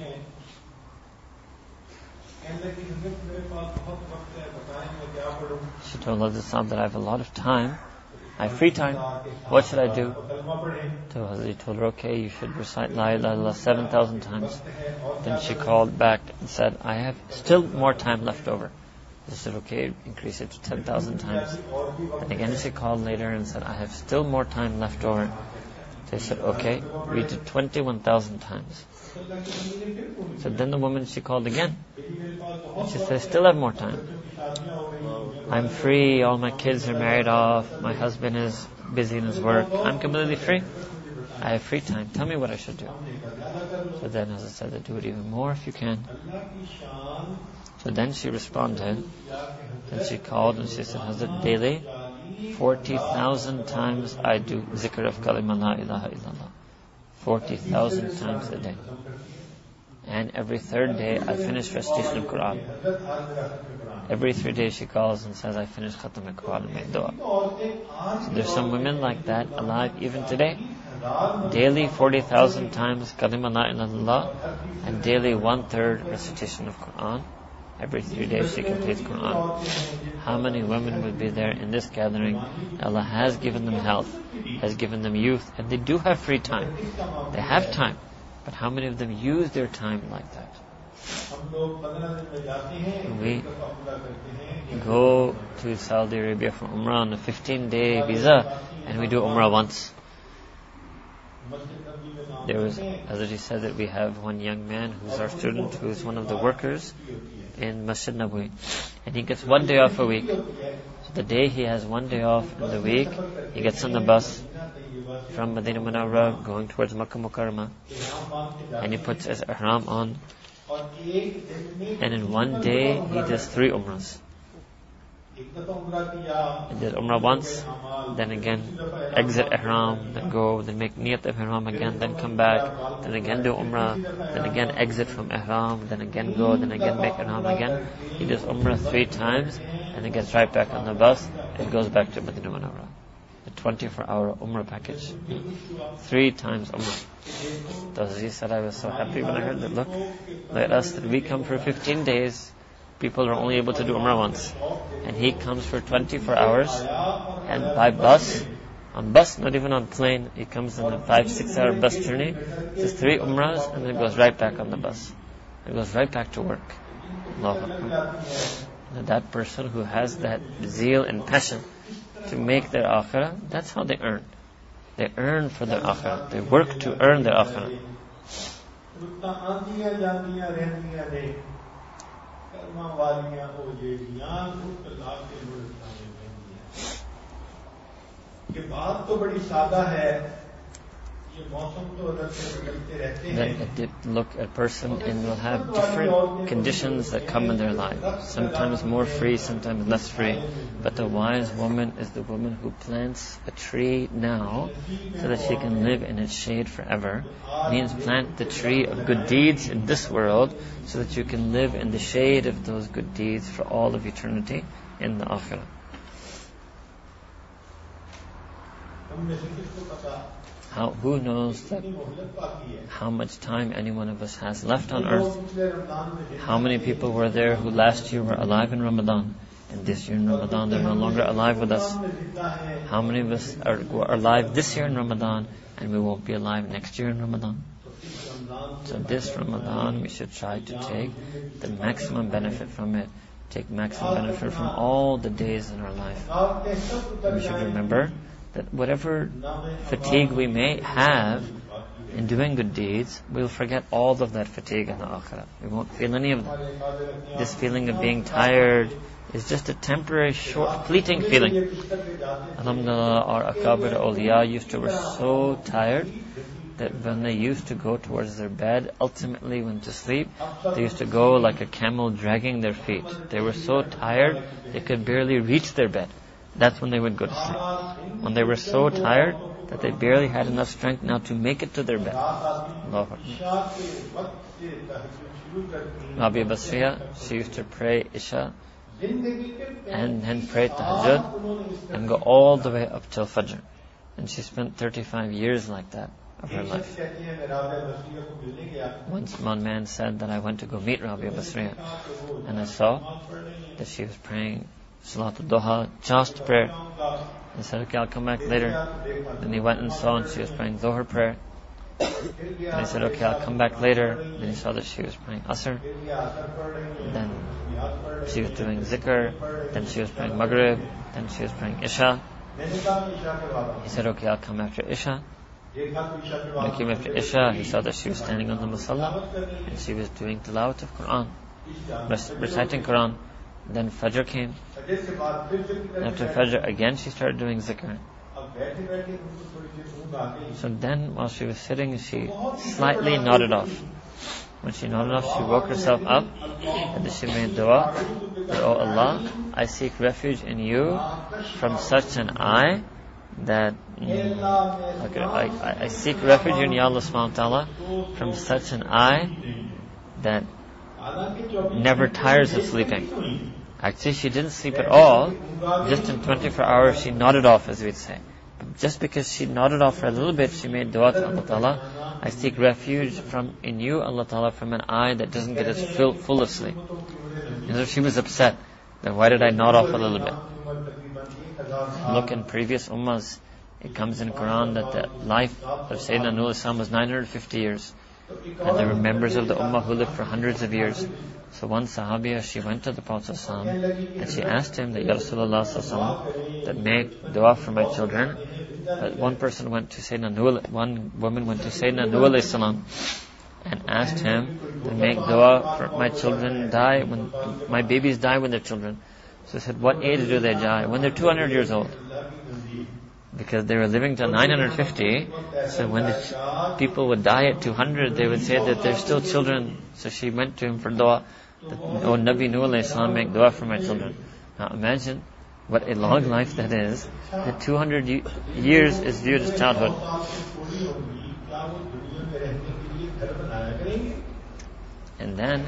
she told Hazrat Sahib that I have a lot of time, I have free time, what should I do? So Hazrat told her, okay, you should recite La ilaha illallah seven thousand times. Then she called back and said, I have still more time left over. He said, okay, increase it to ten thousand times. And again she called later and said, I have still more time left over. They said, okay, read it twenty-one thousand times. So then the woman, she called again. And she said, I still have more time. I'm free, all my kids are married off, my husband is busy in his work, I'm completely free. I have free time, tell me what I should do. So then as I said, do it even more if you can. So then she responded, then she called and she said, Hazrat, daily forty thousand times I do zikr of kalima la ilaha illallah. forty thousand times a day. And every third day I finish recitation of Quran. Every three days she calls and says, I finished Khatam al-Quran and make dua. So there's some women like that alive even today. Daily forty thousand times kalima la ilaha illallah, and daily one third recitation of Quran. Every three days she completes Quran. How many women would be there in this gathering? Allah has given them health, has given them youth, and they do have free time. They have time. But how many of them use their time like that? We go to Saudi Arabia for Umrah on a fifteen day visa, and we do Umrah once. There was, as he said, that we have one young man who's our student, who's one of the workers in Masjid Nabawi, and he gets one day off a week. So the day he has one day off in the week, he gets on the bus from Madinah Munawwarah going towards Makkah Mukarramah, and he puts his ihram on, and in one day he does three umrahs. He does umrah once, then again exit ihram, then go, then make niyat of ihram again, then come back, then again do umrah, then again exit from ihram, then again go, then again make ihram again. He does umrah three times, and then gets right back on the bus and goes back to Madinah Munawwarah. The twenty-four hour umrah package. Three times umrah. So he said, I was so happy when I heard that. Look, like us, that we come for fifteen days, people are only able to do umrah once. And he comes for twenty-four hours, and by bus, on bus, not even on plane, he comes on a five, six hour bus journey, does three umrahs, and then goes right back on the bus. He goes right back to work. Allahu Akbar. That person who has that zeal and passion to make their akhirah, that's how they earn. They earn for their akhirah. They work to earn their akhirah. Then a di- look at a person and will have different conditions that come in their life. Sometimes more free, sometimes less free. But the wise woman is the woman who plants a tree now so that she can live in its shade forever. It means plant the tree of good deeds in this world so that you can live in the shade of those good deeds for all of eternity in the akhirah. How, who knows that how much time any one of us has left on earth? How many people were there who last year were alive in Ramadan, and this year in Ramadan they're no longer alive with us? How many of us are, are alive this year in Ramadan, and we won't be alive next year in Ramadan? So this Ramadan we should try to take the maximum benefit from it. Take maximum benefit from all the days in our life. And we should remember that whatever fatigue we may have in doing good deeds, we'll forget all of that fatigue in the akhirah. We won't feel any of that. This feeling of being tired is just a temporary, short, fleeting feeling. Alhamdulillah, our akabir awliya used to be so tired that when they used to go towards their bed, ultimately went to sleep, they used to go like a camel dragging their feet. They were so tired, they could barely reach their bed. That's when they would go to sleep. When they were so tired that they barely had enough strength now to make it to their bed. Allahu Akbar. Rabia Basriya, she used to pray Isha and then pray Tahajjud and go all the way up till Fajr. And she spent thirty-five years like that of her life. Once one man said that I went to go meet Rabia Basriya and I saw that she was praying Salatul Duha, just prayer. He said, okay, I'll come back later. Then he went and saw and she was praying Dhuhr prayer. Then he said, okay, I'll come back later. Then he saw that she was praying Asr. Then she was doing Zikr. Then she was praying Maghrib. Then she was praying Isha. He said, okay, I'll come after Isha. When he came after Isha, he saw that she was standing on the Musalla and she was doing Tilawat of Quran, reciting Quran. Then Fajr came. After Fajr again she started doing zikr. So then while she was sitting she slightly nodded off. When she nodded off she woke herself up and then she made dua that, oh Allah, I seek refuge in you from such an eye that mm, okay, I, I seek refuge in Ya Allah subhanahu wa ta'ala from such an eye that never tires of sleeping. Actually, she didn't sleep at all. Just in twenty-four hours, she nodded off, as we'd say. But just because she nodded off for a little bit, she made dua to Allah Ta'ala. I seek refuge from in you, Allah Ta'ala, from an eye that doesn't get as full, full of sleep. And so she was upset. Then why did I nod off a little bit? Look, in previous ummahs, it comes in Quran that the life of Sayyidina Nuh Islam was nine hundred fifty years. And there were members of the ummah who lived for hundreds of years. So one sahabiya, she went to the Prophet ﷺ and she asked him that, Ya Rasulullah, that make dua for my children. But one person went to Sayyidina Nuh, one woman went to Sayyidina Nuh alayhi salam and asked him to make dua for my children die when, my babies die when they're children. So he said, what age do they die? When they're two hundred years old. Because they were living till nine hundred fifty, so when the people would die at two hundred, they would say that they're still children. So she went to him for dua. That, oh, Nabi Nuh alayhi salam, make dua for my children. Now imagine what a long life that is. That two hundred years is viewed as childhood. And then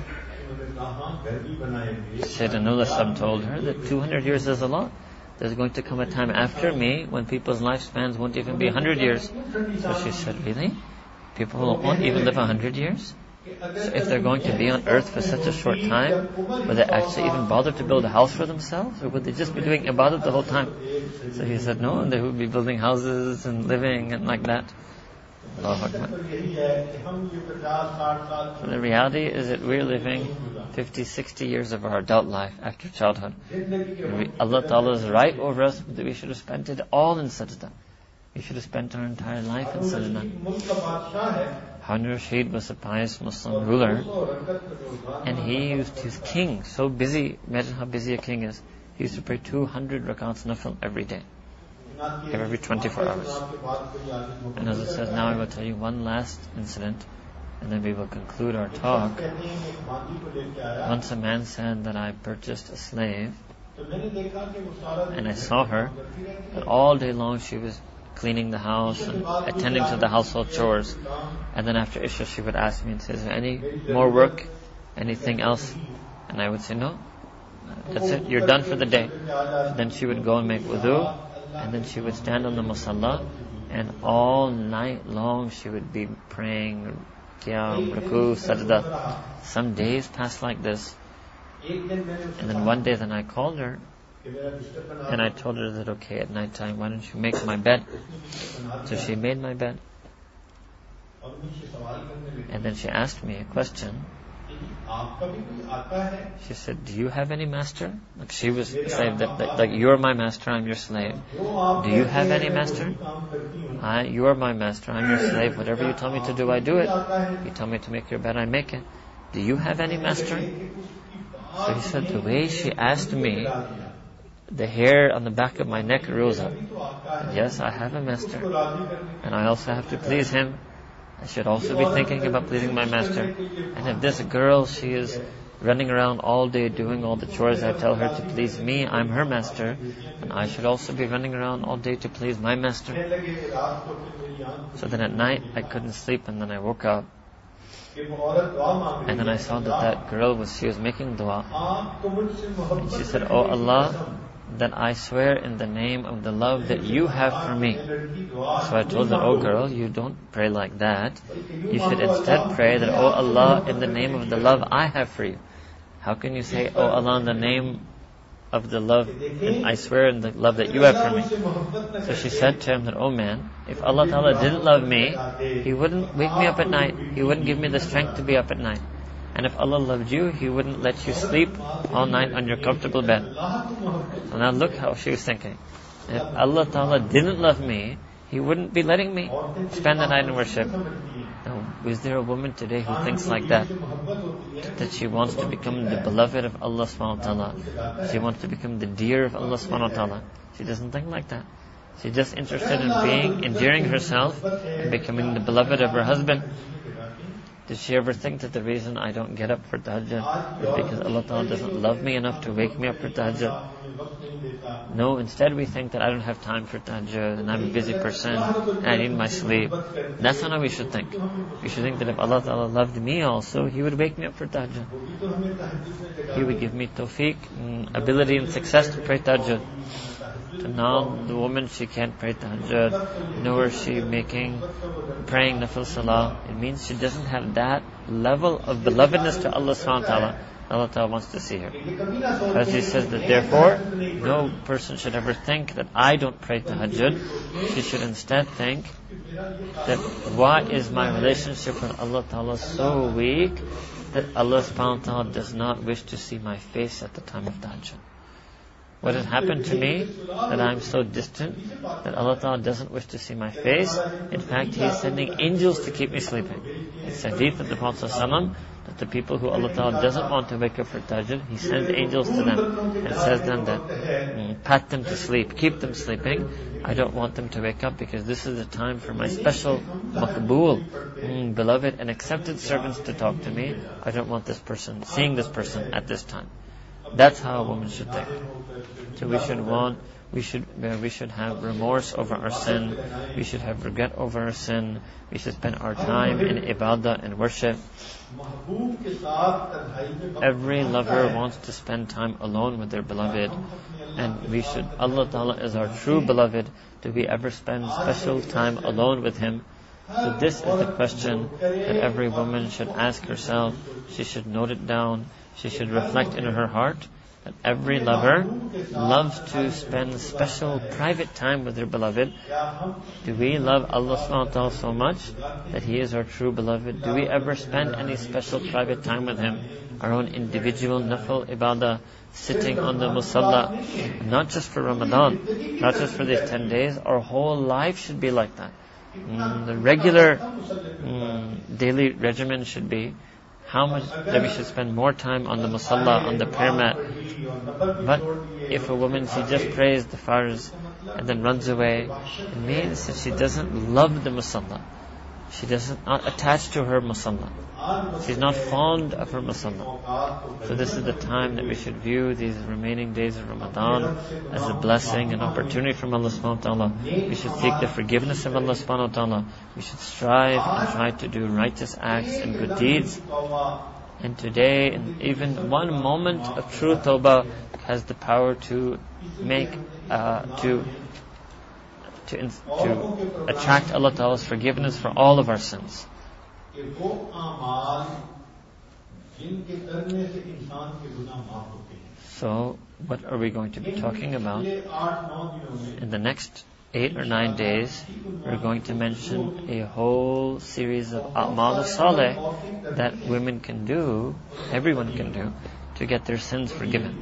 Sayyidina Nuh told her that two hundred years is a lot. There's going to come a time after me when people's lifespans won't even be one hundred years. So she said, really? People won't even live one hundred years? So if they're going to be on earth for such a short time, would they actually even bother to build a house for themselves? Or would they just be doing ibadat the whole time? So he said, no, they would be building houses and living and like that. Allahu Akbar. So the reality is that we're living fifty, sixty years of our adult life after childhood. We, Allah Ta'ala is right over us that we should have spent it all in sajda. We should have spent our entire life in sajda. Harun al-Rashid was a pious Muslim ruler, and he used, he was king, so busy. Imagine how busy a king is. He used to pray two hundred rakats nafil every day, every twenty-four hours. And as it says, now I will tell you one last incident, and then we will conclude our talk. Once a man said that I purchased a slave, and I saw her, that all day long she was cleaning the house and attending to the household chores. And then after Isha she would ask me and say, is there any more work? Anything else? And I would say, no. That's it. You're done for the day. Then she would go and make wudu, and then she would stand on the musalla, and all night long she would be praying qiyam, ruku, sajda. Some days passed like this. And then one day then I called her, and I told her that, okay, at night time, why don't you make my bed? So she made my bed. And then she asked me a question. She said, do you have any master? Like she was saying that, that, like, you're my master, I'm your slave. Do you have any master? I, you are my master, I'm your slave. Whatever you tell me to do, I do it. You tell me to make your bed, I make it. Do you have any master? So he said, the way she asked me, the hair on the back of my neck rose up. And yes, I have a master, and I also have to please him. I should also be thinking about pleasing my master. And if this girl, she is running around all day doing all the chores, I tell her to please me, I'm her master, and I should also be running around all day to please my master. So then at night I couldn't sleep, and then I woke up, and then I saw that that girl was, she was making dua, and she said, oh Allah, that I swear in the name of the love that you have for me. So I told her, oh girl, you don't pray like that. You should instead pray that, oh Allah, in the name of the love I have for you. How can you say, oh Allah, in the name of the love, and I swear in the love that you have for me? So she said to him that, oh man, if Allah Ta'ala didn't love me, He wouldn't wake me up at night. He wouldn't give me the strength to be up at night. And if Allah loved you, He wouldn't let you sleep all night on your comfortable bed. So now look how she was thinking. If Allah Ta'ala didn't love me, He wouldn't be letting me spend the night in worship. Now, is there a woman today who thinks like that? That she wants to become the beloved of Allah subhanahu wa ta'ala. She wants to become the dear of Allah subhanahu wa ta'ala. She doesn't think like that. She's just interested in being, endearing herself and becoming the beloved of her husband. Did she ever think that the reason I don't get up for tahajjud is because Allah Ta'ala doesn't love me enough to wake me up for tahajjud? No, instead we think that I don't have time for tahajjud, and I'm a busy person, and I need my sleep. That's not how we should think. We should think that if Allah Ta'ala loved me also, He would wake me up for tahajjud. He would give me tawfiq, ability and success to pray tahajjud. So now the woman, she can't pray tahajjud, nor is she making, praying nafil salah. It means she doesn't have that level of belovedness to Allah subhanahu wa ta'ala. Allah Ta'ala wants to see her. As He says that therefore, no person should ever think that I don't pray tahajjud. She should instead think that why is my relationship with Allah Ta'ala so weak that Allah subhanahu wa ta'ala does not wish to see my face at the time of tahajjud? What has happened to me that I am so distant that Allah Ta'ala doesn't wish to see my face? In fact, He is sending angels to keep me sleeping. It's hadith of the Prophet ﷺ that the people who Allah Ta'ala doesn't want to wake up for tahajjud, He sends angels to them and says them that mm, pat them to sleep, keep them sleeping. I don't want them to wake up because this is the time for my special maqbool, mm, beloved and accepted servants to talk to me. I don't want this person, seeing this person at this time. That's how a woman should think. So we should want, we should, uh, we should have remorse over our sin. We should have regret over our sin. We should spend our time in ibadah and worship. Every lover wants to spend time alone with their beloved, and we should. Allah Ta'ala is our true beloved. Do we ever spend special time alone with Him? So this is the question that every woman should ask herself. She should note it down. She should reflect in her heart that every lover loves to spend special private time with their beloved. Do we love Allah subhanahu wa ta'ala so much that He is our true beloved? Do we ever spend any special private time with Him? Our own individual nafil ibadah, sitting on the musalla, not just for Ramadan, not just for these ten days. Our whole life should be like that. Mm, the regular mm, daily regimen should be how much that we should spend more time on the musalla, on the prayer mat. But if a woman, she just prays the farz and then runs away, it means that she doesn't love the musalla. She doesn't not attached to her musalla. She's not fond of her musalla. So this is the time that we should view these remaining days of Ramadan as a blessing, an opportunity from Allah subhanahu wa ta'ala. We should seek the forgiveness of Allah subhanahu wa ta'ala. We should strive and try to do righteous acts and good deeds. And today, and even one moment of true tawbah has the power to make, uh, to To, to attract Allah Ta'ala's forgiveness for all of our sins. So, what are we going to be talking about? In the next eight or nine days, we're going to mention a whole series of a'mal saleh that women can do, everyone can do, to get their sins forgiven.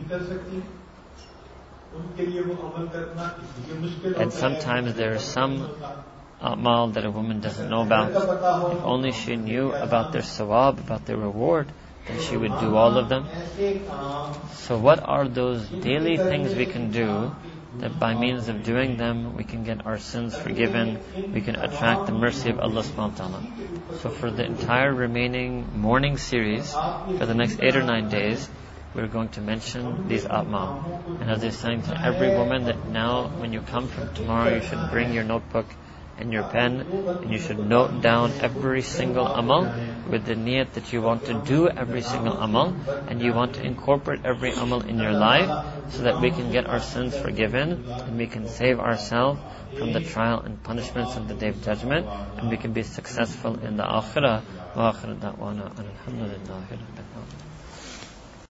And sometimes there are some a'mal that a woman doesn't know about. If only she knew about their sawab, about their reward, then she would do all of them. So what are those daily things we can do that by means of doing them we can get our sins forgiven, we can attract the mercy of Allah subhanahu wa ta'ala. So for the entire remaining morning series, for the next eight or nine days, we're going to mention these a'mal. And as they're saying to every woman that now when you come from tomorrow, you should bring your notebook and your pen, and you should note down every single amal with the niyat that you want to do every single amal, and you want to incorporate every amal in your life so that we can get our sins forgiven and we can save ourselves from the trial and punishments of the Day of Judgment, and we can be successful in the akhirah. Wa akhir da'wana alhamdulillahi rabbil alamin.